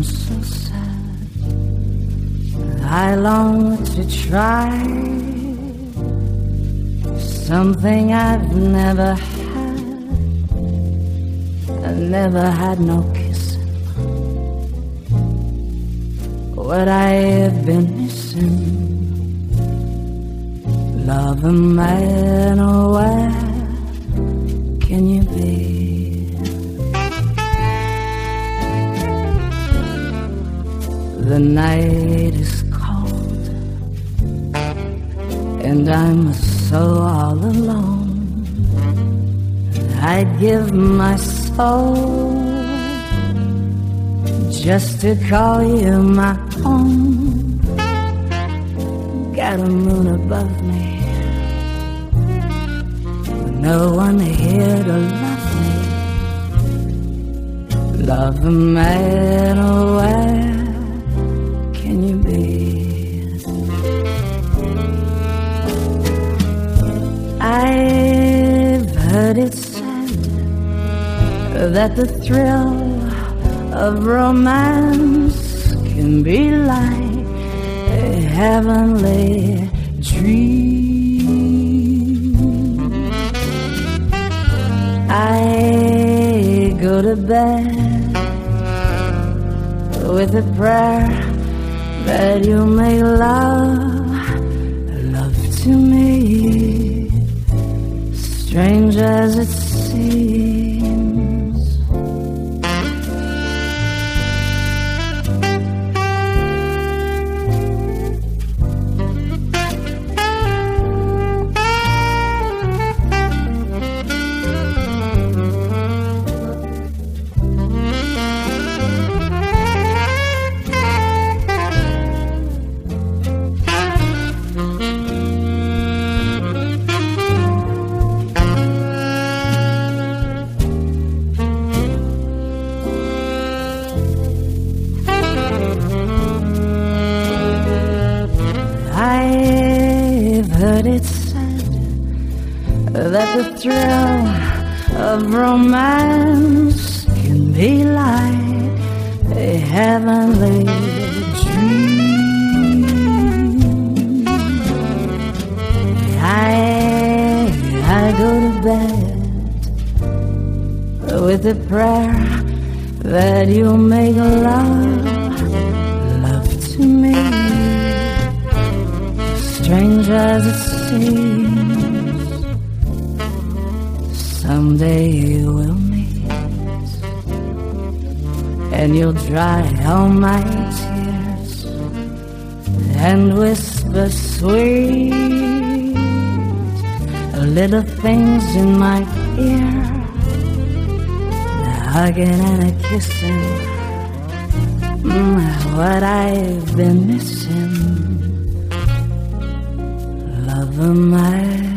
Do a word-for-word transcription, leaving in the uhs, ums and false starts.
I'm so sad. I long to try something I've never had. I never had no kissing. What I have been missing, love a man, oh where can you be? The night is cold and I'm so all alone. I'd give my soul just to call you my own. Got a moon above me, no one here to love me. Love a man, oh where can you be? I've heard it said that the thrill of romance can be like a heavenly dream. I go to bed with a prayer that you make love, love to me, strange as it seems. I've heard it said that the thrill of romance can be like a heavenly dream. I, I go to bed with a prayer that you'll make love, love to me, strange as it seems. Someday we'll meet and you'll dry all my tears and whisper sweet little things in my ear, hugging and a kissing, mm, what I've been missing. Love of mine.